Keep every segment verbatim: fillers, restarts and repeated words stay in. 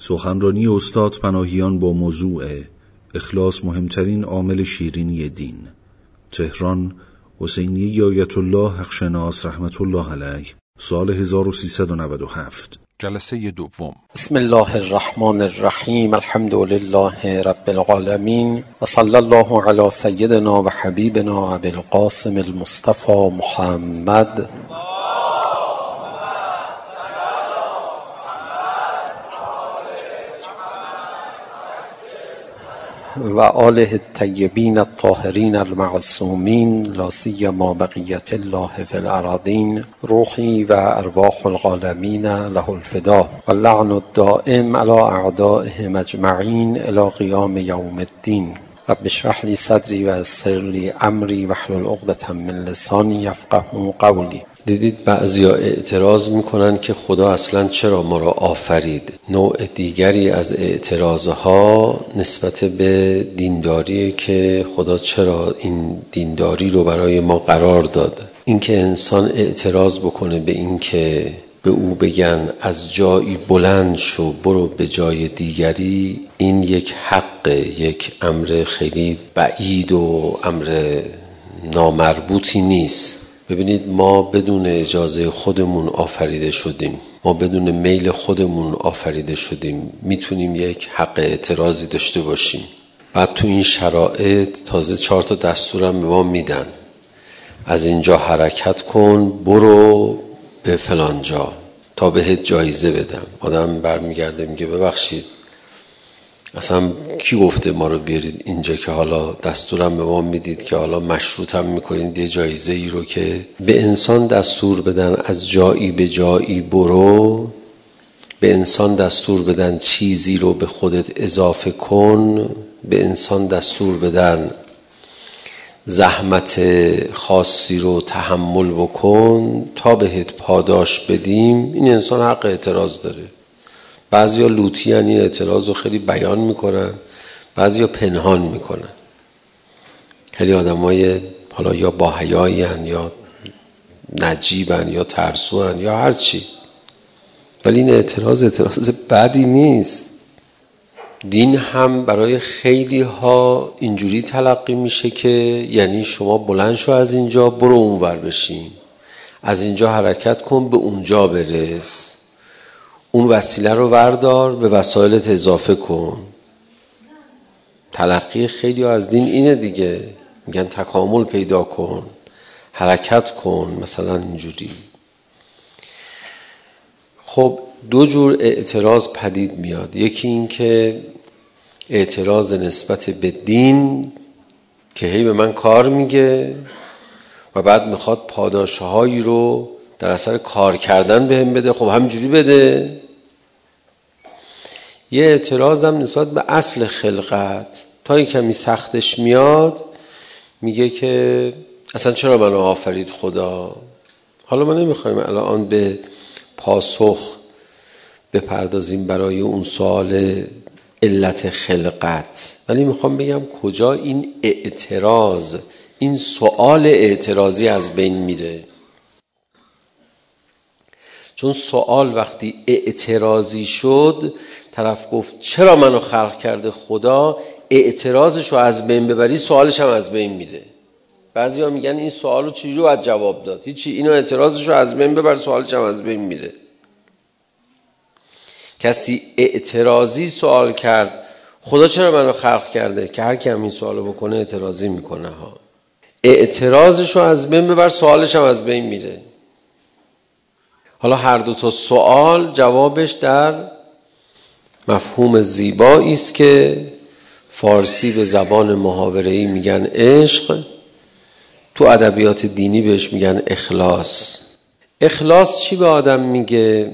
سخنرانی استاد پناهیان با موضوع اخلاص مهمترین عامل شیرینی دین. تهران، حسینیه آیت الله حقشناس رحمت الله علیه، سال هزار و سیصد و نود و هفت. جلسه دوم. بسم الله الرحمن الرحیم. الحمد لله رب العالمین و صلی الله علی سیدنا و حبیبنا ابی القاسم المصطفى محمد و آله الطیبین الطاهرین المعصومین، لا سیما بقیت الله فی الارضین. روحی و ارواح العالمین له الفدا و اللعن الدائم علی اعدائهم اجمعین الی قیام یوم الدین. رب اشرح لی صدری و یسر لی امری واحلل عقدة من لسانی یفقهوا قولی. دیدید بعضیا اعتراض میکنن که خدا اصلا چرا ما را آفرید. نوع دیگری از اعتراضها نسبت به دینداریه که خدا چرا این دینداری رو برای ما قرار داد. اینکه انسان اعتراض بکنه به این که به او بگن از جایی بلند شو برو به جای دیگری، این یک حق، یک امر خیلی بعید و امر نامربوطی نیست. ببینید، ما بدون اجازه خودمون آفریده شدیم، ما بدون میل خودمون آفریده شدیم. میتونیم یک حق اعتراضی داشته باشیم. بعد تو این شرایط تازه چهار تا دستورم به ما میدن، از اینجا حرکت کن برو به فلان جا تا بهت جایزه بدم. آدم برمیگرده میگه ببخشید اصلا کی گفته ما رو بیارید اینجا که حالا دستورم به ما میدید که حالا مشروطم میکنید یه جایزه ای رو که به انسان دستور بدن از جایی به جایی برو، به انسان دستور بدن چیزی رو به خودت اضافه کن، به انسان دستور بدن زحمت خاصی رو تحمل بکن تا بهت پاداش بدیم. این انسان حق اعتراض داره. بعضیا لوطی هن، این اعتراض رو خیلی بیان میکنن، بعضیا پنهان میکنن. خیلی آدم های حالا یا با حیایی هن یا نجیب هن یا ترسو هن یا هر چی، ولی این اعتراض اعتراض بدی نیست. دین هم برای خیلی ها اینجوری تلقی میشه که یعنی شما بلند شو از اینجا برو اونور بشین، از اینجا حرکت کن به اونجا برس، اون وسیله رو وردار به وسایلت اضافه کن. تلقی خیلی ها از دین اینه دیگه، میگن تکامل پیدا کن، حرکت کن، مثلا اینجوری. خب دو جور اعتراض پدید میاد. یکی این که اعتراض نسبت به دین که هی به من کار میگه و بعد میخواد پاداشهایی رو در اثر کار کردن بهم بده. خب همینجوری بده. یه اعتراض هم نسبت به اصل خلقت، تا این کمی سختش میاد میگه که اصلا چرا منو آفرید خدا. حالا ما نمیخوایم الان به پاسخ بپردازیم برای اون سوال علت خلقت، ولی میخوام بگم کجا این اعتراض، این سوال اعتراضی از بین میره. چون سوال وقتی اعتراضی شد، طرف گفت چرا منو خلق کرده خدا، اعتراضشو از بین ببری سوالش هم از بین میره. بعضی ها میگن این سوالو چجوری باید جواب داد؟ هیچی، اینو اعتراضشو از بین ببر سوالش هم از بین میره. کسی اعتراضی سوال کرد خدا چرا منو خلق کرده، که هر کی هم این سوالو بکنه اعتراضی میکنه ها. اعتراضشو از بین ببر سوالش هم از بین میره. حالا هر دو تا سوال جوابش در مفهوم زیبایی است که فارسی به زبان محاوره‌ای میگن عشق، تو ادبیات دینی بهش میگن اخلاص. اخلاص چی به آدم میگه؟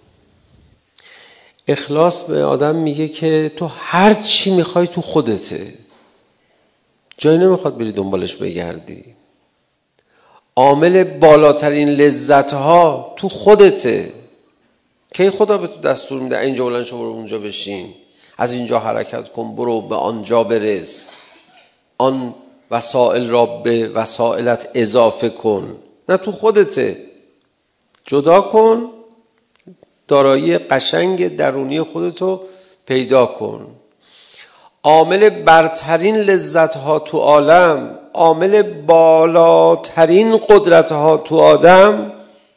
اخلاص به آدم میگه که تو هر چی میخوای تو خودته، جایی نمیخواد بری دنبالش بگردی. عامل بالاترین لذتها تو خودته که خدا به تو دستور میده اینجا بلند شو برو اونجا بشین، از اینجا حرکت کن برو به آنجا برس، آن وسائل را به وسائلت اضافه کن. نه، تو خودته. جدا کن، دارایی قشنگ درونی خودتو پیدا کن. عامل برترین لذت ها تو عالم، عامل بالاترین قدرت ها تو آدم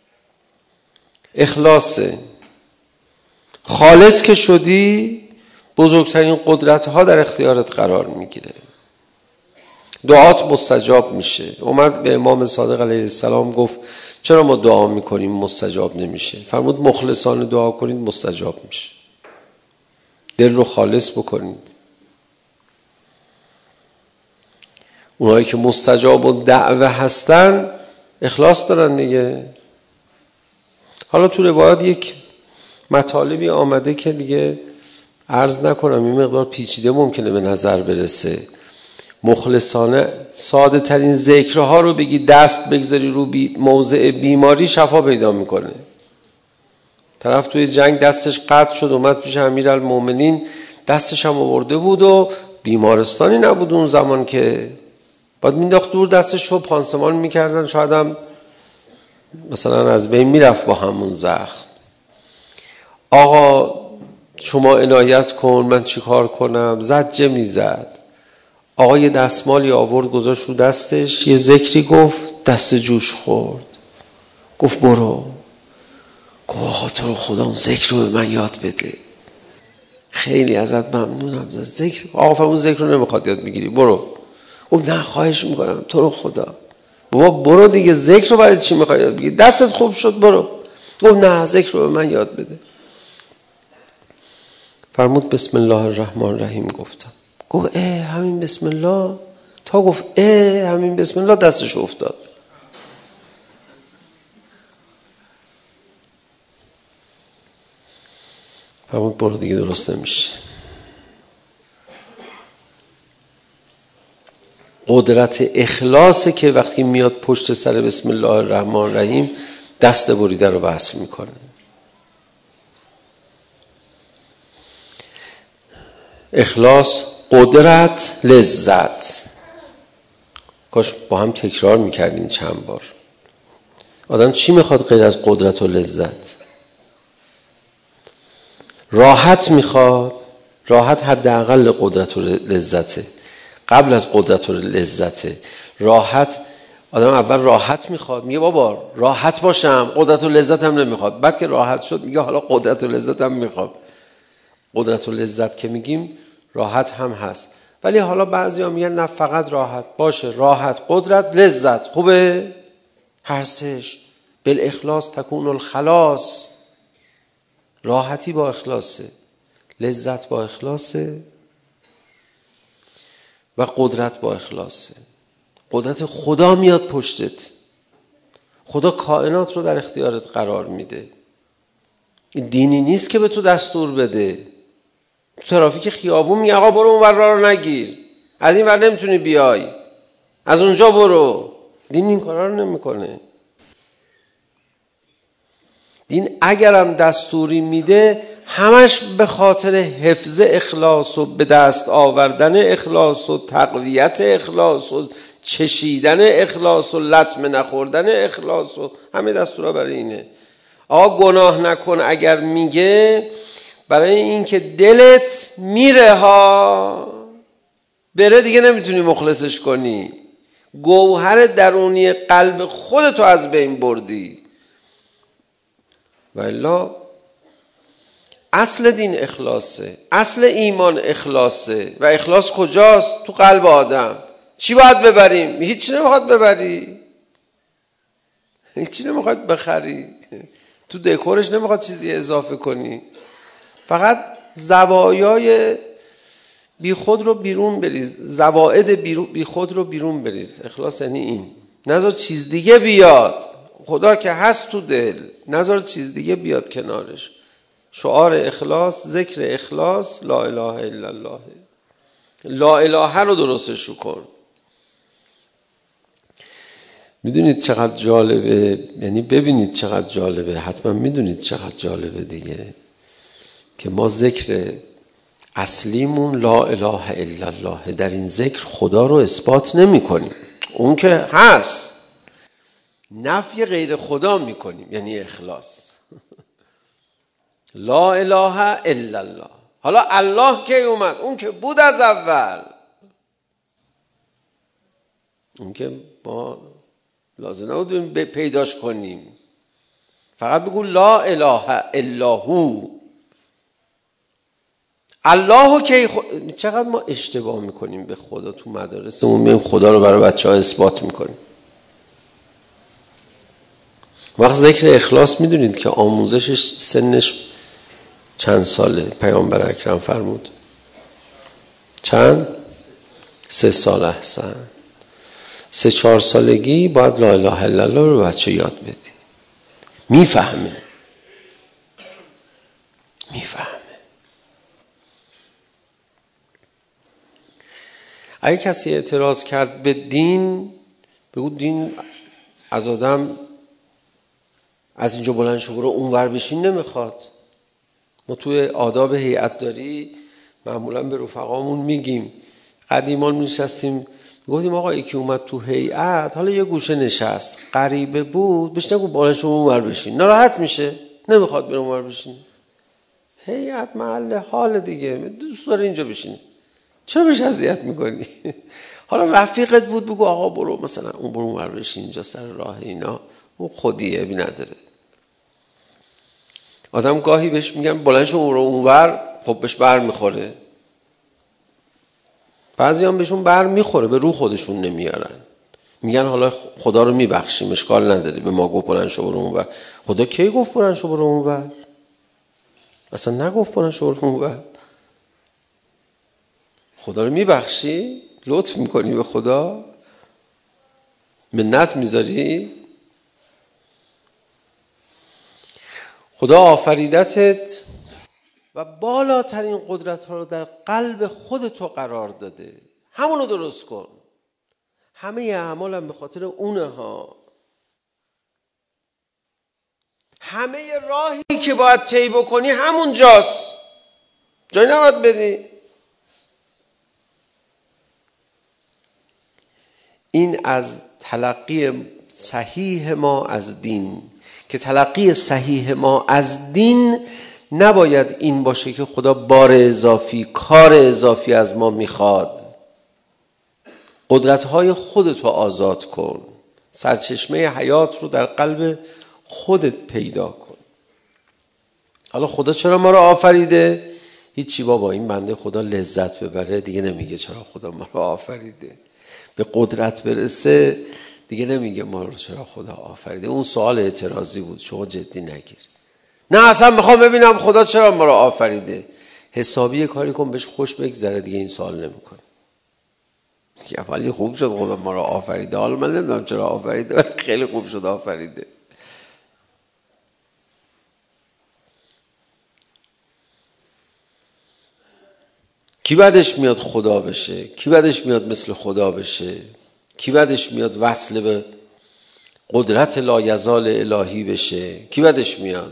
اخلاصه. خالص که شدی بزرگترین قدرت ها در اختیارت قرار میگیره، دعات مستجاب میشه. اومد به امام صادق علیه السلام گفت چرا ما دعا میکنیم مستجاب نمیشه؟ فرمود مخلصانه دعا کنید مستجاب میشه. دل رو خالص بکنید. اونایی که مستجاب و دعوه هستن اخلاص دارن دیگه. حالا تو روایات یک مطالبی آمده که دیگه عرض نکنم، این مقدار پیچیده ممکنه به نظر برسه. مخلصانه ساده ترین ذکرها رو بگی، دست بگذاری رو بی موضع بیماری، شفا پیدا میکنه. طرف توی جنگ دستش قطع شد، اومد پیش امیرالمومنین، دستش هم آورده بود و بیمارستانی نبود اون زمان که باید مینداخت دور دستش رو پانسمان میکردن، شاید هم مثلا از بین میرفت با همون زخم. آقا شما عنایت کن، من چی کار کنم؟ زجه میزد. آقا یه دستمالی آورد گذاشت رو دستش، یه ذکری گفت، دست جوش خورد. گفت برو. گفت آقا تو خدا اون ذکر رو به من یاد بده، خیلی ازت ممنونم. ذکر آقا فرمون ذکر رو نمیخواد یاد بگیری، برو. گفت نه خواهش میکنم تو رو خدا. بابا برو دیگه، ذکر رو برای چی میخوای یاد بگیری؟ دستت خوب شد برو. گفت نه ذکر رو به من یاد بده. فرمود بسم الله الرحمن الرحیم گفتم. گفت اه همین بسم الله؟ تا گفت اه همین بسم الله دستش افتاد. فرمود برو دیگه درست نمیشه. قدرت اخلاصه که وقتی میاد پشت سر بسم الله الرحمن الرحیم دست بریده رو وصل میکنه. اخلاص، قدرت، لذت. کاش با هم تکرار میکردیم چند بار. آدم چی میخواد غیر از قدرت و لذت؟ راحت میخواد. راحت حداقل قدرت و لذته. قبل از قدرت و لذته راحت. آدم اول راحت میخواد، میگه بابا راحت باشم، قدرت و لذت هم نمیخواد. بعد که راحت شد میگه حالا قدرت و لذت هم میخواد. قدرت و لذت که میگیم راحت هم هست، ولی حالا بعضی ها میگن نه فقط راحت باشه. راحت، قدرت، لذت خوبه، هر سش. بالاخلاص تکون الخلاص. راحتی با اخلاصه، لذت با اخلاصه و قدرت با اخلاصه. قدرت خدا میاد پشتت. خدا کائنات رو در اختیارت قرار میده. این دینی نیست که به تو دستور بده. تو ترافیک خیابون میگه آقا برو اون ور راه رو نگیر، از این ور نمیتونی بیای، از اونجا برو. دین این کارا رو نمیکنه. دین اگرم دستوری میده همش به خاطر حفظ اخلاص و به دست آوردن اخلاص و تقویت اخلاص و چشیدن اخلاص و لطمه نخوردن اخلاص و همه دستورا برای اینه. آقا گناه نکن اگر میگه برای اینکه دلت میره ها، بره دیگه نمیتونی مخلصش کنی. گوهر درونی قلب خودتو از بین بردی. و الا اصل دین اخلاصه، اصل ایمان اخلاصه. و اخلاص کجاست؟ تو قلب آدم. چی باید ببریم؟ هیچی نمیخواد ببری، هیچی نمیخواد بخری، تو دکورش نمیخواد چیزی اضافه کنی. فقط زوایای بی خود رو بیرون بریز، زوائد بی خود رو بیرون بریز. اخلاص یعنی این. نذار چیز دیگه بیاد. خدا که هست تو دل، نذار چیز دیگه بیاد کنارش. شعار اخلاص، ذکر اخلاص، لا اله الا الله. لا اله رو درستش رو کن. میدونید چقدر جالبه؟ یعنی ببینید چقدر جالبه، حتما میدونید چقدر جالبه دیگه، که ما ذکر اصلیمون لا اله الا الله. در این ذکر خدا رو اثبات نمی کنیم، اون که هست، نفی غیر خدا می کنیم، یعنی اخلاص. لا اله الا الله. حالا الله کی اومد؟ اون که بود از اول. اون که ما لازم نبود پیداش کنیم، فقط بگو لا اله الا هو. الله کی خ... چقدر ما اشتباه میکنیم به خدا تو مدارسمون، میگیم خدا رو برای بچه‌ها اثبات میکنیم. وقت ذکر اخلاص میدونید که آموزشش سنش چند ساله؟ پیامبر اکرم فرمود چند؟ سه سال. احسن. سه چهار سالگی باید لا اله الا الله رو بچه یاد بدی. میفهمه میفهمه اگه کسی اعتراض کرد به دین، بگو دین از آدم از اینجا بلند شو برو اونور بشین نمیخواد. ما توی آداب هیئت داری معمولا به رفقامون میگیم، قدیمان میشستیم گفتیم آقا یکی اومد تو هیئت، حالا یه گوشه نشست، غریبه بود، بهش نگو بلند شو اونور بشین، ناراحت میشه، نمیخواد بره اونور بشین. هیئت محل حال دیگه، دوست داره اینجا بشین، چرا بهش اذیت میکنی؟ حالا رفیقت بود بگو آقا برو مثلا اون برو اونور بشین، اینجا سر راه اینا، اون خودیه بی نداره. آدم گاهی بهش میگن بلند شو اونور، خب بهش بر میخوره. بعضی هم بهشون بر میخوره، به رو خودشون نمیارن، میگن حالا خدا رو میبخشیم اشکال نداره، به ما گفت بلند شو برو اونور. خدا کی گفت بلند شو برو اونور؟ اصلا نگفت بلند شو برو اونور. خدا رو میبخشی؟ لطف میکنی به خدا؟ منت میذاری؟ خدا آفریدتت و بالاترین قدرت ها رو در قلب خودتو قرار داده، همونو درست کن. همه اعمالم به خاطر اونه ها. همه راهی که باید طی بکنی همون جاست، جای نباید بری. این از تلقی صحیح ما از دین، که تلقی صحیح ما از دین نباید این باشه که خدا بار اضافی، کار اضافی از ما میخواد. قدرت‌های خودتو آزاد کن، سرچشمه حیات رو در قلب خودت پیدا کن. حالا خدا چرا ما رو آفریده؟ هیچی بابا، این بنده خدا لذت ببره دیگه نمیگه چرا خدا ما رو آفریده. به قدرت برسه دیگه نمیگه ما رو چرا خدا آفریده. اون سوال اعتراضی بود، شما جدی نگیر. نه اصلا میخوام ببینم خدا چرا ما رو آفریده. حسابی کاری کن بهش خوش بگذره دیگه این سوال نمیکنه. دیگه ولی خوب شد خدا ما رو آفریده، حالا من نمیدونم چرا آفریده ولی خیلی خوب شد آفریده. کی بعدش میاد خدا بشه؟ کی بعدش میاد مثل خدا بشه؟ کی بعدش میاد وصل به قدرت لایزال الهی بشه؟ کی بعدش میاد؟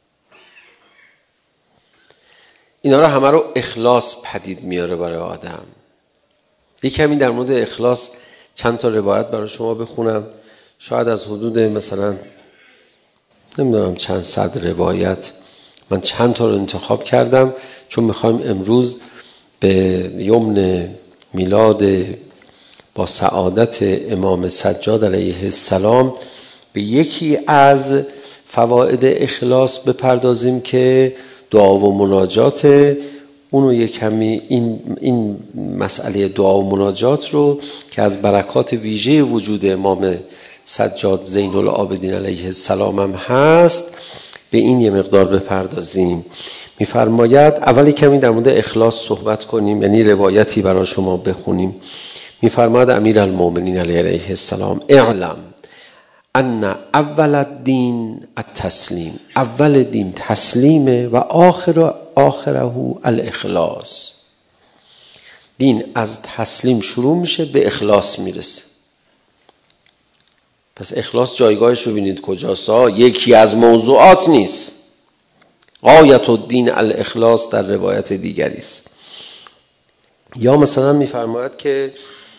اینا رو همه رو اخلاص پدید میاره برای آدم. یک کمی در مورد اخلاص چند تا روایت برای شما بخونم. شاید از حدود مثلا نمیدونم چند صد روایت، من چند تا رو انتخاب کردم چون میخوایم امروز به یمن میلاد با سعادت امام سجاد علیه السلام به یکی از فواید اخلاص بپردازیم که دعا و مناجات. اونو یک کمی این این مسئله دعا و مناجات رو که از برکات ویژه وجود امام سجاد زین العابدین علیه السلام هم هست، به این یه مقدار بپردازیم. میفرماید اولی کمی در مورد اخلاص صحبت کنیم، یعنی روایتی برای شما بخونیم. میفرماید امیرالمومنین علیه السلام اعلم ان اول الدین التسلیم، اول دین تسلیمه و آخر آخره الاخلاص. دین از تسلیم شروع میشه به اخلاص میرسه. پس اخلاص جایگاهش ببینید کجاست. یکی از موضوعات نیست. غایت الدین الاخلاص در روایت دیگری است. یا مثلا میفرماید که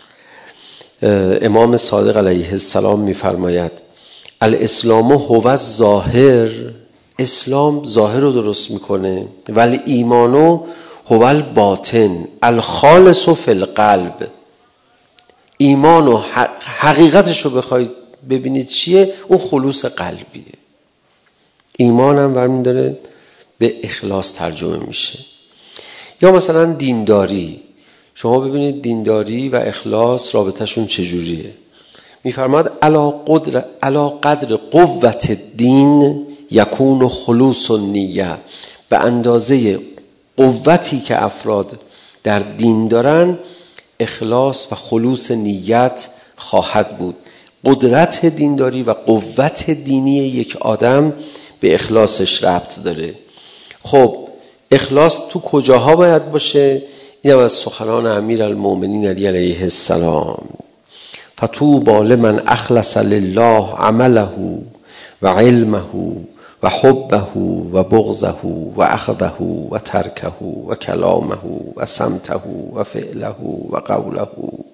امام صادق علیه السلام میفرماید الاسلام هو الظاهر اسلام ظاهر رو درست میکنه، ولی ایمانو هو الباطن الخالص فی القلب. ایمان و حقیقتش رو بخواید ببینید چیه، اون خلوص قلبیه. ایمان هم برمی داره به اخلاص ترجمه میشه. یا مثلا دینداری، شما ببینید دینداری و اخلاص رابطهشون چجوریه. میفرماد علا قدر علا قدر قوت دین یکون خلوص النیه، به اندازه قوتی که افراد در دین دارن اخلاص و خلوص نیت خواهد بود. قدرت دینداری و قوت دینی یک آدم به اخلاصش ربط داره. خب اخلاص تو کجاها باید باشه؟ اینم از سخنان امیرالمؤمنین علی علیه السلام. فطوبی لمن اخلص لله عمله و علمه و حبه و بغضه و اخذه و ترکه و کلامه و سمته و فعله و قوله.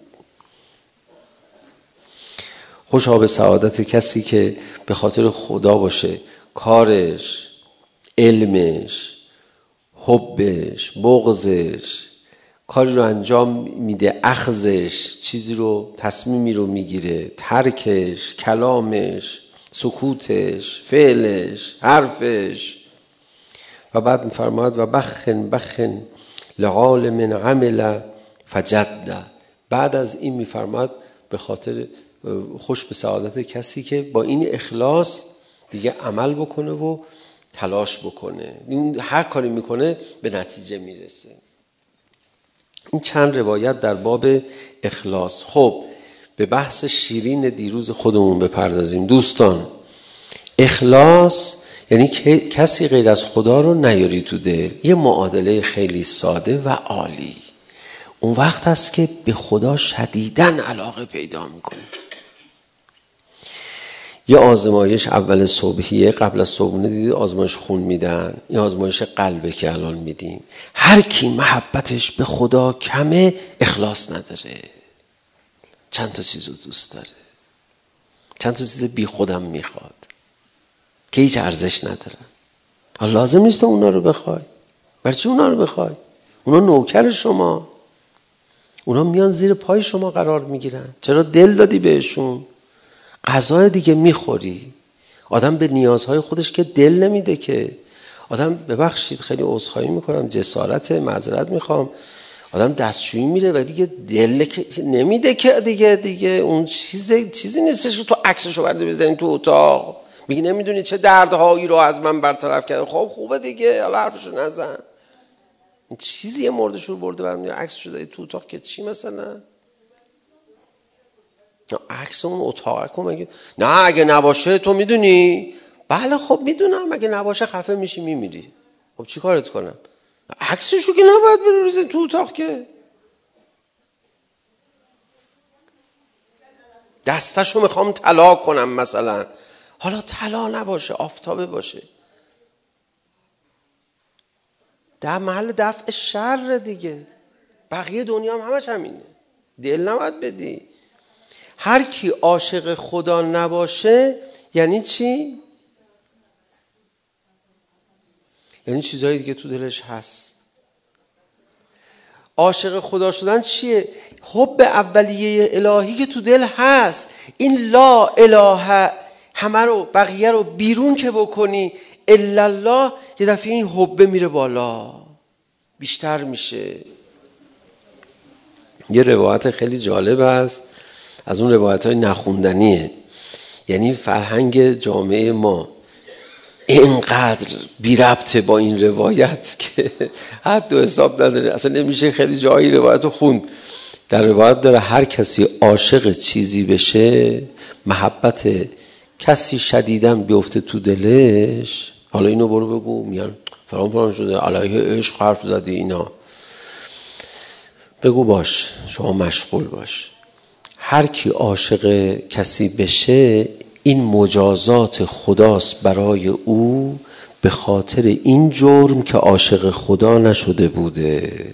خوشا به سعادت کسی که به خاطر خدا باشه کارش، علمش، حبش، بغضش، کاری رو انجام میده، اخذش، چیزی رو، تصمیمی رو میگیره، ترکش، کلامش، سکوتش، فعلش، حرفش. و بعد میفرماید و بخن بخن لعالم عمل فجد. بعد از این میفرماید به خاطر خوش به سعادت کسی که با این اخلاص دیگه عمل بکنه و تلاش بکنه، این هر کاری میکنه به نتیجه میرسه. این چند روایت در باب اخلاص. خب به بحث شیرین دیروز خودمون بپردازیم. دوستان، اخلاص یعنی که کسی غیر از خدا رو نیاری تو دل. یه معادله خیلی ساده و عالی. اون وقت هست که به خدا شدیداً علاقه پیدا میکنه. یه آزمایش اول صبحیه، قبل از صبحونه دیدید آزمایش خون میدن، این آزمایش قلبه که الان میدیم. هر کی محبتش به خدا کمه اخلاص نداره، چند تا چیزو دوست داره، چند تا چیز بی خودم میخواد که هیچ ارزش ندارن. حالا لازم نیست تو اونا رو بخوای. برای چی اونا رو بخوای؟ اونا نوکر شما، اونا میان زیر پای شما قرار میگیرن. چرا دل دادی بهشون؟ غذای دیگه میخوری. آدم به نیازهای خودش که دل نمیده که. آدم ببخشید خیلی عذرخواهی میکنم، جسارت، معذرت میخوام، آدم دستشویی میره و دیگه دل نمیده که دیگه دیگه اون چیزی چیزی نیستش که تو عکسشو برده بزنی تو اتاق میگی نمیدونی چه دردهایی رو از من برطرف کرده. خب خوبه دیگه، حالا حرفشو نزن. چیزی مردشو برده برام عکسشو زدی تو اتاق که چی مثلا؟ عکس اون اتاق کن مگه؟ نه اگه نباشه تو میدونی؟ بله خب میدونم، اگه نباشه خفه میشی میمیری. خب چی کارت کنم؟ عکسشو که نباید بریزی تو اتاق که. دستشو میخوام طلا کنم مثلا، حالا طلا نباشه، آفتابه باشه، در محل دفع شر دیگه. بقیه دنیا هم همش همینه. دل نباید بدی. هر کی عاشق خدا نباشه یعنی چی؟ یعنی چیزایی دیگه تو دلش هست. عاشق خدا شدن چیه؟ حب اولیه الهی که تو دل هست. این لا اله همه رو بقیه رو بیرون که بکنی الا الله، یه دفعه این حب میره بالا، بیشتر میشه. یه روایت خیلی جالب هست، از اون روایت های نخوندنیه. یعنی فرهنگ جامعه ما اینقدر بی ربطه با این روایت که حد و حساب نداره. اصلا نمیشه خیلی جایی روایت رو خوند. در روایت داره هر کسی عاشق چیزی بشه، محبت کسی شدیداً بیفته تو دلش، حالا اینو برو بگو میان فرام فرام شده علیه عشق حرف زدی اینا، بگو باش شما مشغول باش. هر کی عاشق کسی بشه این مجازات خداست برای او به خاطر این جرم که عاشق خدا نشده بوده.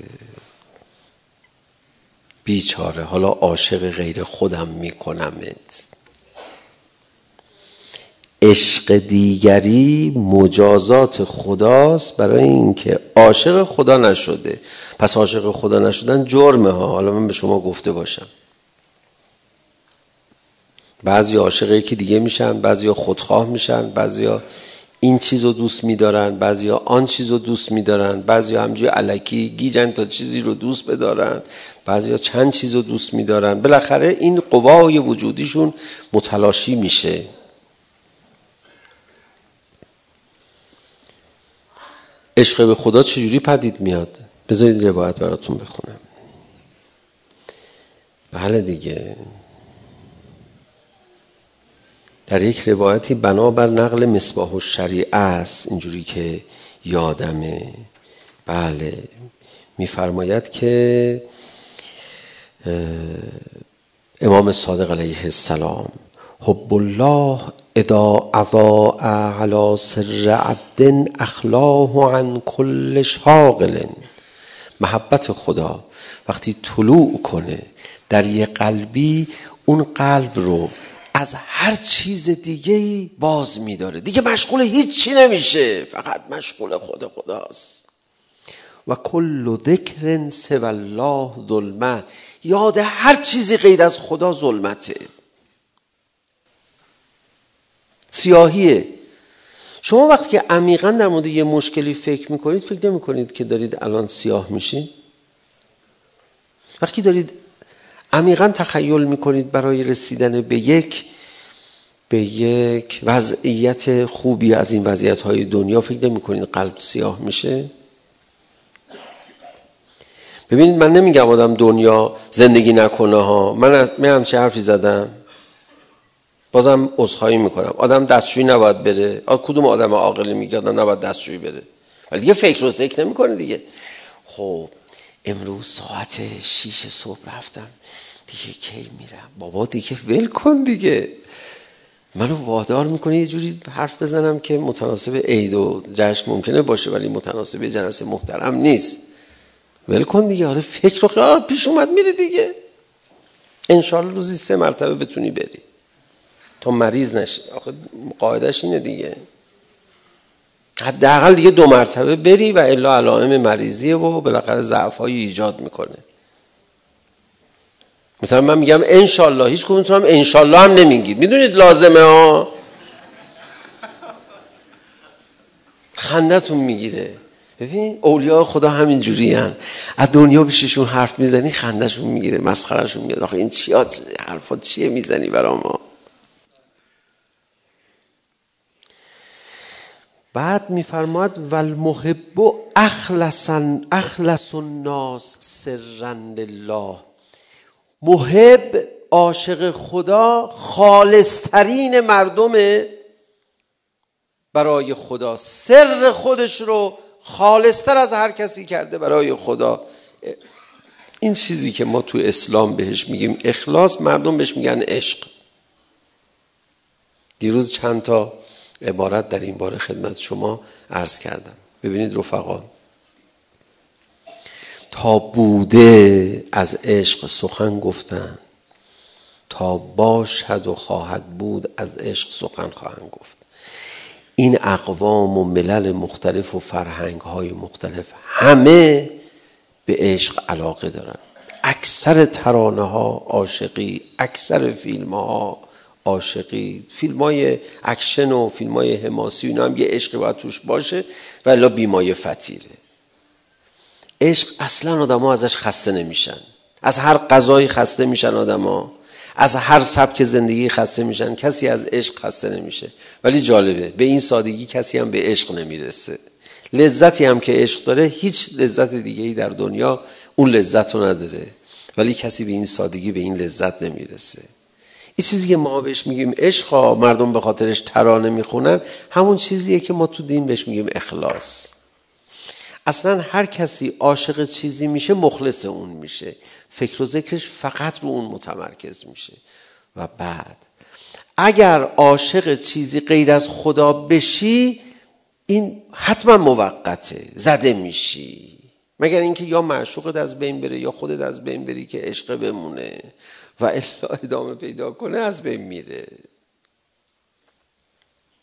بیچاره، حالا عاشق غیر خودم میکنمت. عشق دیگری مجازات خداست برای اینکه عاشق خدا نشده. پس عاشق خدا نشدن جرمه ها. حالا من به شما گفته باشم بعضی عاشق یکی دیگه میشن، بعضی خودخواه میشن، بعضی این چیز رو دوست میدارن، بعضی آن چیز رو دوست میدارن، بعضی همجوری الکی گیجن تا چیزی رو دوست بدارن، بعضی چند چیز رو دوست میدارن. بالاخره این قوای وجودیشون متلاشی میشه. عشق به خدا چجوری پدید میاد؟ بذارید روایت براتون بخونم. بله دیگه، در یک روایتی بنابر نقل مصباح الشریعه است، اینجوری که یادمه، بله، میفرماید که امام صادق علیه السلام حب الله اذا اضاء علی سر عبد اخلاه عن کل شاغل. محبت خدا وقتی طلوع کنه در یه قلبی، اون قلب رو از هر چیز دیگه‌ای باز می‌داره، دیگه مشغول هیچ چی نمیشه، فقط مشغول خود خداست. و کل ذکر سوی الله ظلمه، یاد هر چیزی غیر از خدا ظلمته، سیاهیه. شما وقتی که عمیقاً در مورد یه مشکلی فکر میکنید، فکر نمیکنید که دارید الان سیاه میشین؟ وقتی دارید عمیقاً تخیل میکنید برای رسیدن به یک به یک وضعیت خوبی از این وضعیت‌های دنیا، فکر نمی‌کنید قلب سیاه میشه؟ ببینید، من نمیگم آدم دنیا زندگی نکنه ها، من از من هم چه حرفی زدم، بازم عذرخواهی میکنم. آدم دستشویی نباید بره. کدوم آدم عاقلی میگه آدم نباید دستشویی بره؟ ولی دیگه فکر و ذکر نمی‌کنه دیگه. خب امروز ساعت شیش صبح رفتم، دیگه کی میرم؟ بابا دیگه ول کن دیگه. منو وادار میکنه یه جوری حرف بزنم که متناسب عید و جشن ممکنه باشه ولی متناسب جلسه محترم نیست. ول کن دیگه. آره فکر رو خیال پیش اومد میره دیگه. انشالله روزی سه مرتبه بتونی بری تا مریض نشی. آخه قاعدش اینه دیگه، حداقل دیگه دو مرتبه بری و الا علائم مریضیه و بالاخره ضعف‌هایی ایجاد میکنه. مثلا من میگم انشالله، هیچ کدومتون هم انشالله هم نمیگید. میدونید لازمه ها، خندتون میگیره. ببین اولیاء خدا همین جوری هن. از دنیا بششون حرف میزنی خندشون میگیره، مسخرشون میاد. آخه این چیات حرفات چیه میزنی برا ما؟ بعد میفرماد والمحب اخلصا اخلص الناس سرا لله. محب، عاشق خدا، خالصترین مردم برای خدا، سر خودش رو خالصتر از هر کسی کرده برای خدا. این چیزی که ما تو اسلام بهش میگیم اخلاص، مردم بهش میگن عشق. دیروز چند تا عبارت در این باره خدمت شما عرض کردم. ببینید رفقا، تا بوده از عشق سخن گفتن، تا باشد و خواهد بود از عشق سخن خواهند گفت. این اقوام و ملل مختلف و فرهنگ های مختلف همه به عشق علاقه دارن. اکثر ترانه ها عاشقی، اکثر فیلم ها عاشقی، فیلم های اکشن و فیلم های حماسی اینا هم یه عشقی باید توش باشه و الا بیمایه فتیره. عشق اصلا آدم ها ازش خسته نمیشن. از هر غذایی خسته میشن آدم ها، از هر سبک زندگی خسته میشن، کسی از عشق خسته نمیشه. ولی جالبه به این سادگی کسی هم به عشق نمیرسه. لذتی هم که عشق داره هیچ لذت دیگه‌ای در دنیا اون لذت رو نداره، ولی کسی به این سادگی به این لذت نمیرسه. این چیزی که ما بهش میگیم عشق، مردم به خاطرش ترانه میخونن، همون چیزیه که ما تو دین بهش میگیم اخلاص. اصلا هر کسی عاشق چیزی میشه مخلص اون میشه، فکر و ذکرش فقط رو اون متمرکز میشه. و بعد اگر عاشق چیزی غیر از خدا بشی، این حتما موقته، زده میشی، مگر اینکه یا معشوقت از بین بره یا خودت از بین بری که عشق بمونه و الا ادامه پیدا کنه از بین میره.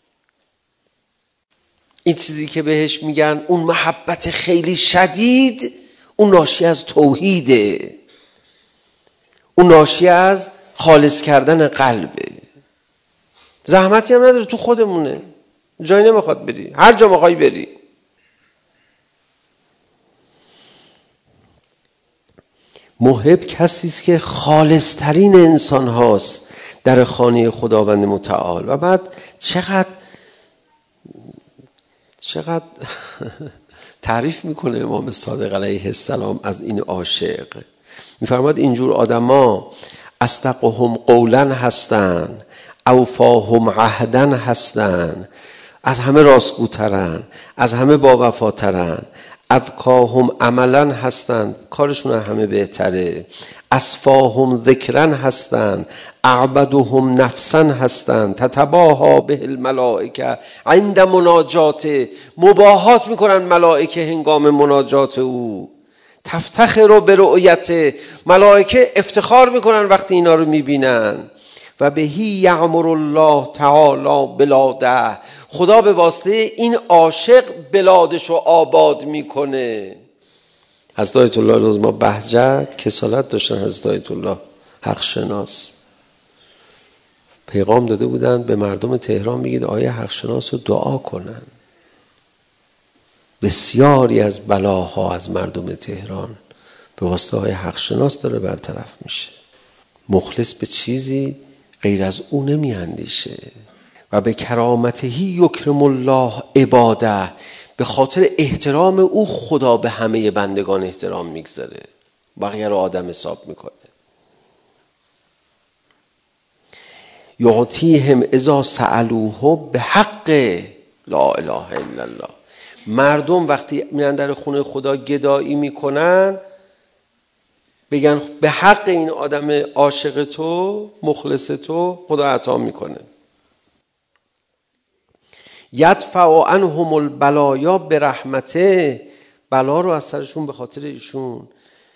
این چیزی که بهش میگن اون محبت خیلی شدید، اون ناشی از توحیده، اون ناشی از خالص کردن قلبه. زحمتی هم نداره، تو خودمونه، جایی نمیخواد بری، هر جا میخوای بری. محب کسی است که خالص ترین انسان هاست در خانه خداوند متعال. و بعد چقدر چقدر تعریف میکنه امام صادق علیه السلام از این عاشق. میفرماد اینجور آدما اصدقهم قولا هستن، اوفاهم عهدن هستن، از همه راستگوترن، از همه با وفاترن، ادکاهم عملا هستن، کارشون همه بهتره، اصفاهم ذکرن هستن، اعبدهم نفسا هستن، تتباها به الملائکه عند مناجات، مباهات میکنن ملائکه هنگام مناجات او، تفتخر به رؤیت، ملائکه افتخار میکنن وقتی اینا رو میبینن، و بهی یعمر الله تعالی بلاده، خدا به واسطه این عاشق بلادشو آباد میکنه. حضرت آیت الله العظمی بهجت کسالت داشتن، حضرت آیت الله حق شناس پیغام داده بودن به مردم تهران، میگید آیه حق شناس رو دعا کنن. بسیاری از بلاها از مردم تهران به واسطه آیه حق شناس داره برطرف میشه. مخلص به چیزی غیر از او نمی اندیشه. و به کرامتهی یکرم الله عباده، به خاطر احترام او خدا به همه بندگان احترام میگذاره، بقیه رو آدم حساب میکنه. یعطیهم اذا سألوه به حق لا اله الا الله. مردم وقتی میرن در خونه خدا گدایی میکنن، بگن به حق این آدم عاشق تو، مخلص تو، خدا عطا میکنه. یدفع عنهم البلایا برحمته، بلا رو از سرشون به خاطر ایشون.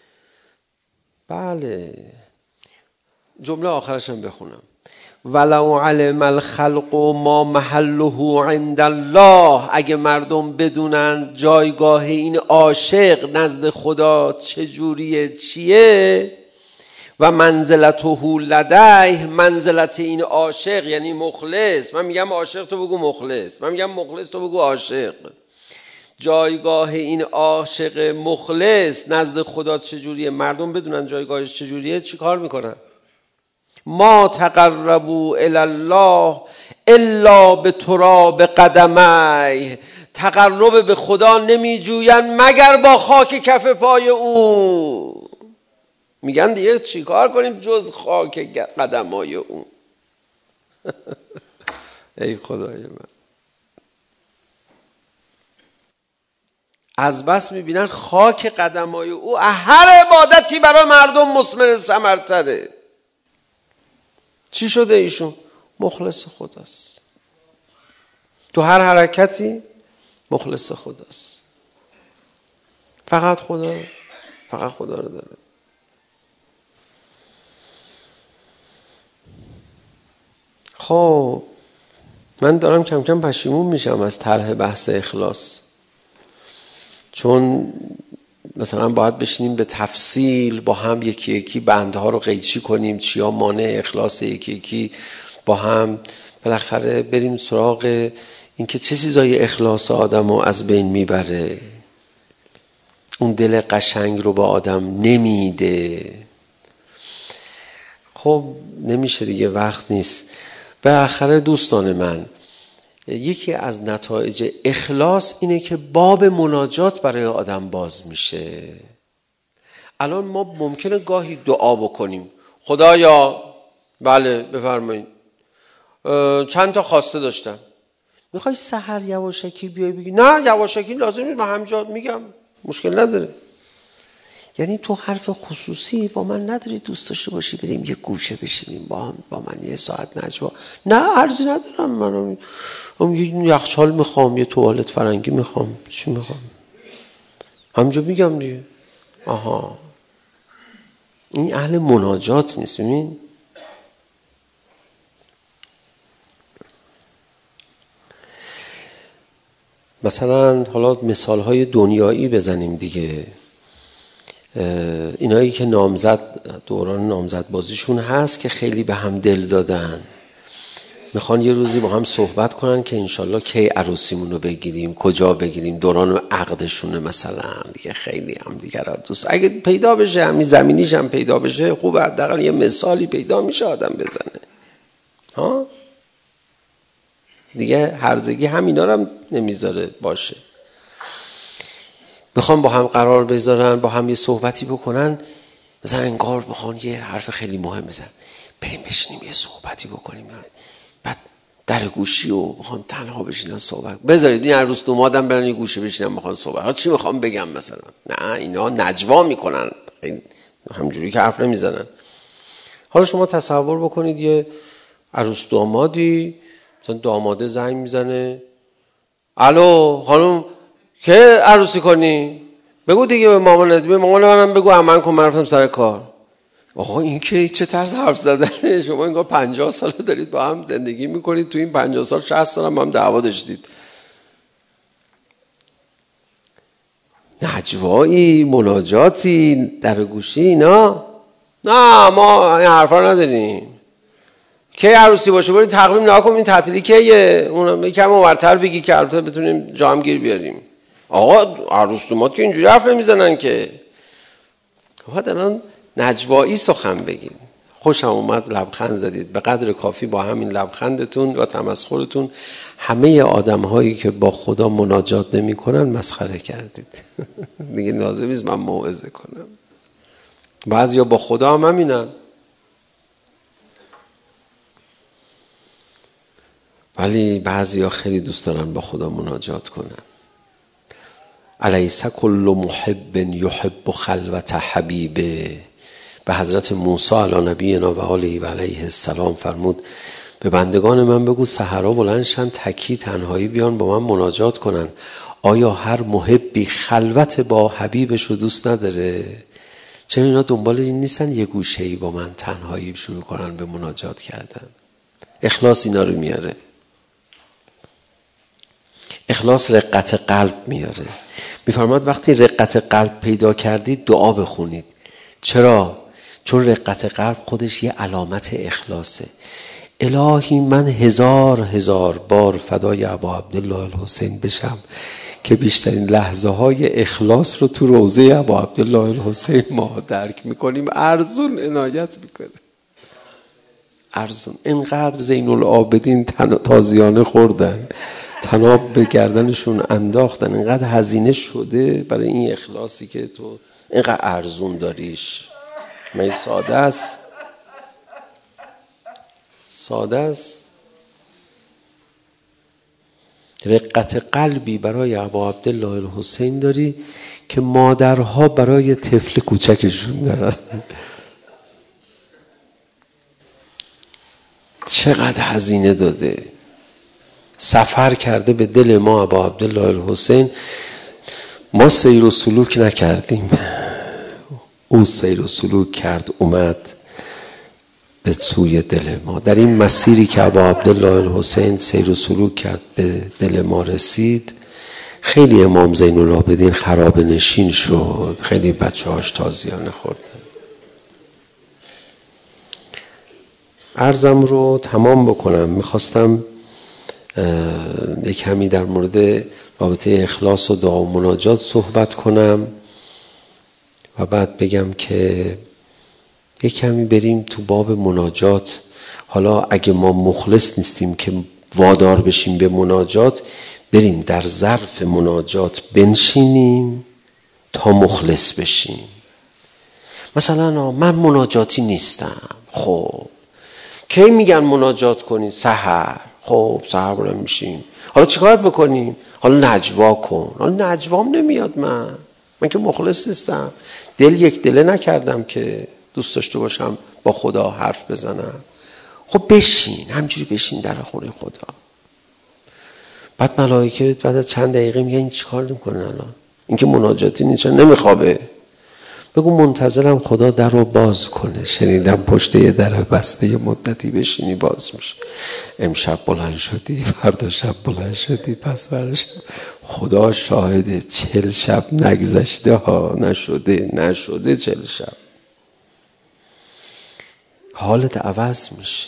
بله، جمله آخرش هم بخونم. ولو علم الخلق ما محله عند الله، اگه مردم بدونن جایگاه این عاشق نزد خدا چجوریه، چیه، و منزلته لدیه، منزلت این عاشق یعنی مخلص، من میگم عاشق تو بگو مخلص، من میگم مخلص تو بگو عاشق، جایگاه این عاشق مخلص نزد خدا چجوریه، مردم بدونن جایگاهش چجوریه، چی کار میکنن؟ ما تقربوا الی الله الا بتراب قدمیه، تقرب به خدا نمی جوین مگر با خاک کف پای او. میگن دیگه چی کار کنیم جز خاک قدمای او. ای خدای من، از بس میبینن خاک قدمای او هر عبادتی برای مردم مثمر ثمرتره. چی شده ایشون؟ مخلص خداست، تو هر حرکتی مخلص خداست، فقط خدا فقط خدا رو داره. خب من دارم کم کم پشیمون میشم از طرح بحث اخلاص، چون مثلا باید بشینیم به تفصیل با هم یکی یکی بندها رو قیچی کنیم، چیا مانع اخلاص، یکی یکی با هم بالاخره بریم سراغ اینکه چه چیزای اخلاص آدم رو از بین میبره، اون دل قشنگ رو به آدم نمیده. خب نمیشه دیگه، وقت نیست. بالاخره دوستان من، یکی از نتایج اخلاص اینه که باب مناجات برای آدم باز میشه. الان ما ممکنه گاهی دعا بکنیم، خدایا بله بفرمایید چند تا خواسته داشتم، میخوای سحر یواشکی بیای بگی نه یواشکی لازم نیست، من همجا میگم مشکل نداره. یعنی تو حرف خصوصی با من نداری دوست داشته باشی بریم یه گوشه بشینیم با هم، با من یه ساعت نجوا؟ نه عرضی ندارم، من هم یه یخچال میخوام، یه توالت فرنگی میخوام، چی میخوام همجا میگم دیگه. آها، این اهل مناجات نیست. ببین مثلا حالا مثالهای دنیایی بزنیم دیگه. اینایی که نامزد دوران نامزد بازیشون هست که خیلی به هم دل دادن، میخوان یه روزی با هم صحبت کنن که انشالله کی عروسیمون رو بگیریم، کجا بگیریم، دوران عقدشونه مثلا دیگه. خیلی هم دیگه را دوست، اگه پیدا بشه همین زمینیش هم پیدا بشه خوبه، حداقل یه مثالی پیدا میشه آدم بزنه ها دیگه. هرزگی همینا رو هم نمیذاره باشه. بخوام با هم قرار بذارن، با هم یه صحبتی بکنن، مثلا انگار بخوان یه حرف خیلی مهم بزن، بریم بشینیم یه صحبتی بکنیم، بعد در گوشی و بخوان تنها بشینن صحبت. بذارید این عروس دومادم برن یه گوشه بشینن بخوان صحبت. ها چی میخوام بگم مثلا؟ نه اینا نجوا میکنن، همجوری که حرف نمیزنن. حالا شما تصور بکنید یه عروس دامادی، مثلا داماده زنگ میزنه، الو خانم که عروسی کنی؟ بگو دیگه به مامانت، به مامان منم بگو عمل کن، من رفتم سر کار. آقا این که چه طرز حرف زدنه؟ شما انگار پنجاه ساله دارید با هم زندگی میکنید، تو این پنجاه سال شصت سال هم, هم دعوا داشتید. نجوایی، مناجاتی، در گوشی اینا؟ نه ما این حرفا نداریم. کی عروسی باشه برید تقویم نگاه کن، این تعطیلی کیه؟ اون یکم اونورتر بگی که البته بتونیم جا هم گیر بیاریم. آقا عروس دومات که اینجوری حرف نمیزنن که. آقا الان نجوایی سخن بگید. خوشم اومد لبخند زدید، به قدر کافی با همین لبخندتون و تمسخرتون همه آدم هایی که با خدا مناجات نمی کنن مسخره کردید. دیگه لازم نیست من موعظه کنم. بعضیا با خدا هم همینن، ولی بعضیا خیلی دوست دارن با خدا مناجات کنن. الیس کل محب یحب خلوت حبیبه. به حضرت موسی علی نبینا و آله و علیه السلام فرمود به بندگان من بگو سحرا بلندشن تکی تنهایی بیان با من مناجات کنن. آیا هر محبی خلوت با حبیبش رو دوست نداره؟ چرا اینا دنبال این نیستن یه گوشه‌ای با من تنهایی شروع کنن به مناجات کردن؟ اخلاص اینا رو میاره. اخلاص رقت قلب میاره. میفرماد وقتی رقت قلب پیدا کردید دعا بخونید. چرا؟ چون رقت قلب خودش یه علامت اخلاصه. الهی من هزار هزار بار فدای ابا عبدالله الحسین بشم که بیشترین لحظه های اخلاص رو تو روضه ابا عبدالله الحسین ما درک میکنیم. ارزون عنایت میکنه، ارزون. اینقدر زین العابدین تازیانه خوردن، تناب به گردنشون انداختن، اینقدر هزینه شده برای این اخلاصی که تو اینقدر ارزون داریش. من ساده است، ساده است. رقت قلبی برای ابا عبدالله الحسین داری که مادرها برای طفل کوچکشون دارن. چقدر هزینه داده، سفر کرده به دل ما ابا عبدالله الحسین. ما سیر و سلوک نکردیم، او سیر و سلوک کرد، اومد به سوی دل ما. در این مسیری که ابا عبدالله الحسین سیر و سلوک کرد به دل ما رسید، خیلی امام زین العابدین خرابه نشین شد، خیلی بچه هاش تازیانه خوردن. عرضم رو تمام بکنم. میخواستم یک کمی در مورد رابطه اخلاص و دعا و مناجات صحبت کنم و بعد بگم که یک کمی بریم تو باب مناجات. حالا اگه ما مخلص نیستیم که وادار بشیم به مناجات، بریم در ظرف مناجات بنشینیم تا مخلص بشیم. مثلا من مناجاتی نیستم، خب کی میگن مناجات کنی؟ سحر. خب سحر بلند میشیم، حالا چیکار بکنیم؟ حالا نجوا کن. حالا نجوام نمیاد، من من که مخلص نیستم، دل یک دله نکردم که دوست داشته باشم با خدا حرف بزنم. خب بشین، همجوری بشین در خونه خدا. بعد ملائکه بعد از چند دقیقه میگن این چیکار میکنه الان؟ این که مناجاتی نیست، نمیخوابه. بگو منتظرم خدا در رو باز کنه. شنیدم پشت یه در بسته یه مدتی بشینی باز میشه. امشب بلند شدی، فردا شب بلند شدی، پس فردا شب. خدا شاهده چل شب نگذشته ها، نشده نشده چل شب. حالت عوض میشه.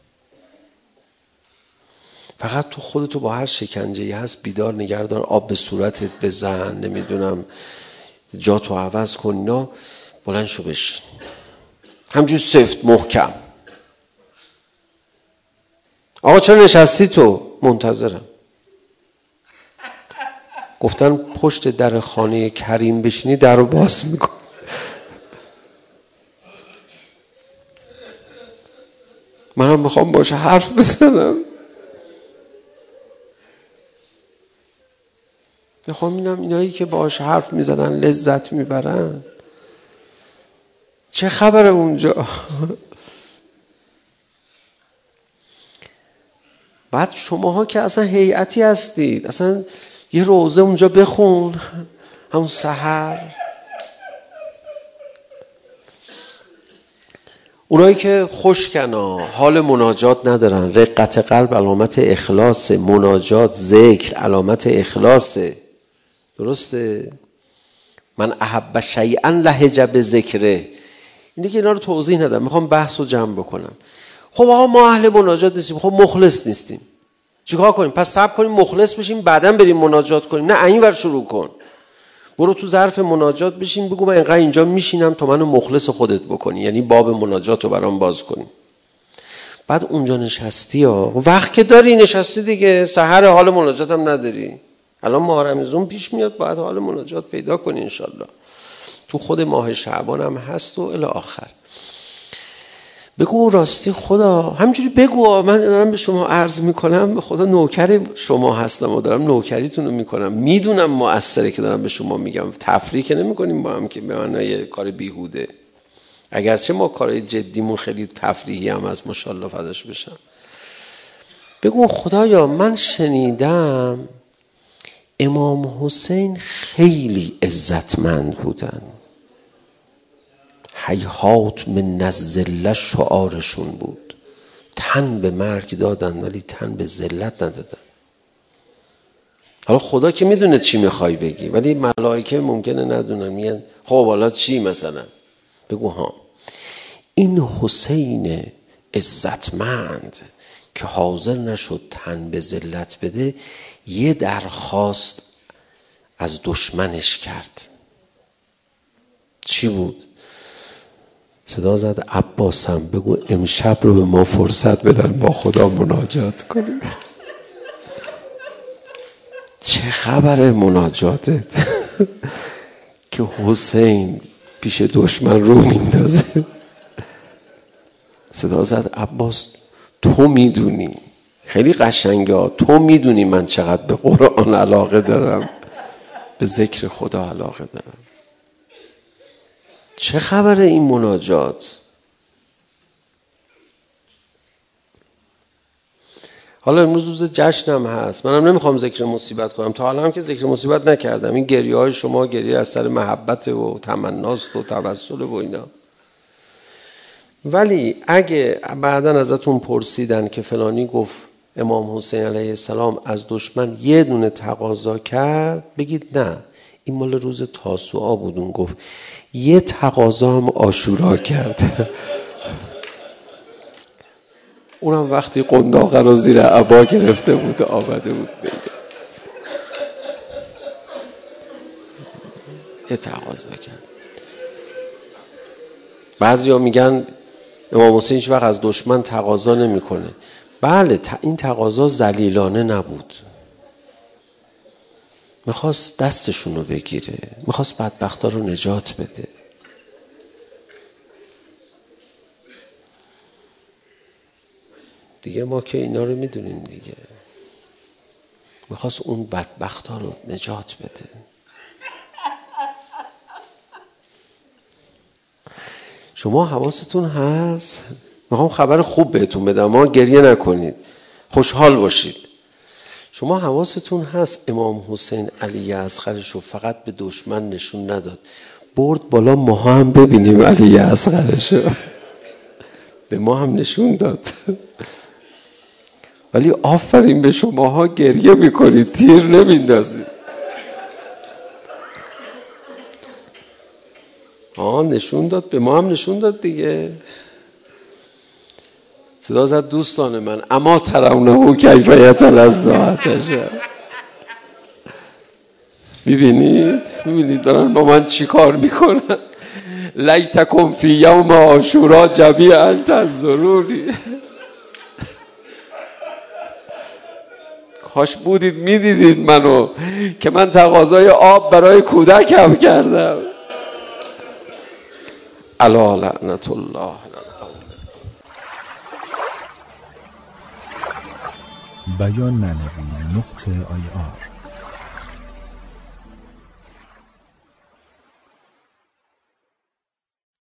فقط تو خودتو با هر شکنجه‌ای هست بیدار نگردار، آب به صورتت بزن، نمیدونم جا تو عوض کن، اینا بلند شو بشین همجور سفت محکم. آقا چرا نشستی تو؟ منتظرم. گفتن پشت در خانه کریم بشینی در رو باز میکن. منم میخوام باشه حرف بزنم، میخوام اینم اینایی که باهاش حرف میزنن لذت میبرن چه خبره اونجا. بعد شماها که اصلا هیئتی هستید، اصلا یه روزه اونجا بخون همون سحر. اونایی که خشکنا، حال مناجات ندارن، رقت قلب علامت اخلاص، مناجات ذکر علامت اخلاصه. درسته؟ من احب شیئا لهج بذکره. اینه که اینا رو توضیح ندم، میخوام بحث رو جمع بکنم. خب آقا ما اهل مناجات نیستیم، خب مخلص نیستیم، چیکار کنیم؟ پس صبر کنیم مخلص بشیم بعداً بریم مناجات کنیم؟ نه، اینور شروع کن. برو تو ظرف مناجات بشین، بگو من اینقدر اینجا میشینم تا منو مخلص خودت بکنی، یعنی باب مناجات رو برام باز کنی. بعد اونجا نشستی ها، وقت که داری نشستی دیگه، سحر حال مناجات هم نداری. الان ماه رمضان پیش میاد، باید حال مناجات پیدا کنی انشالله. تو خود ماه شعبان هم هست و الی آخر. بگو راستی خدا، همینجوری بگو، من دارم به شما عرض میکنم، به خدا نوکر شما هستم و دارم نوکریتون رو میکنم، میدونم مؤثره که دارم به شما میگم، تفریح که نمی کنیم با هم که به معنای کار بیهوده، اگرچه ما کارهای جدیمون خیلی تفریحی هم از ماشاءالله فداش بشم. بگو خدایا من شنیدم امام حسین خیلی عزتمند بودن، هیهات من الذله شعارشون بود، تن به مرگ دادن ولی تن به ذلت ندادن. حالا خدا که میدونه چی میخوای بگی، ولی ملائکه ممکنه ندونن، میگن خب حالا چی مثلا؟ بگو ها این حسین عزتمند که حاضر نشد تن به ذلت بده، یه درخواست از دشمنش کرد. چی بود؟ صدا زد عباسم بگو امشب رو به ما فرصت بدن با خدا مناجات کنیم. چه خبره مناجاتت که حسین پیش دشمن رو میندازه؟ صدا زد عباس تو میدونی، خیلی قشنگه ها، تو میدونی من چقدر به قرآن علاقه دارم، به ذکر خدا علاقه دارم. چه خبره این مناجات؟ حالا امروز روز جشنم هست، منم نمیخوام ذکر مصیبت کنم، تا حالا هم که ذکر مصیبت نکردم. این گریه های شما گریه از سر محبت و تمناست و توسل و اینا. ولی اگه بعداً ازتون پرسیدن که فلانی گفت امام حسین علیه السلام از دشمن یه دونه تقاضا کرد، بگید نه این مال روز تاسوعا بود، اون گفت یه تقاضا هم عاشورا کرد. اونم وقتی قنداقه رو زیر عبا گرفته بود آمده بود بگه یه تقاضا کرد. بعضیا میگن امام حسین هیچ وقت از دشمن تقاضا نمیکنه. بله این تقاضا ذلیلانه نبود، میخواست دستشون رو بگیره، میخواست بدبختا رو نجات بده. دیگه ما که اینا رو میدونیم دیگه، میخواست اون بدبختا رو نجات بده. شما حواستون هست؟ میخوام خبر خوب بهتون بدم، ما گریه نکنید، خوشحال باشید. شما حواستون هست امام حسین علی اصغرش رو فقط به دشمن نشون نداد، برد بالا ماها هم ببینیم علی اصغرشو، به ما هم نشون داد. ولی آفرین به شماها، گریه میکنید، تیر نمیندازید. آه نشون داد، به ما هم نشون داد دیگه. صدا زد دوستان من، اما ترونه کیفیت لذاتش. میبینید میبینید دارن با من چی کار میکنن. لیتکم فی یوم عاشورا جمیعا تنظرونی. کاش بودید میدیدید منو که من تقاضای آب برای کودکم کردم. الا لعنت الله. بیان معنوی نقطه آی آر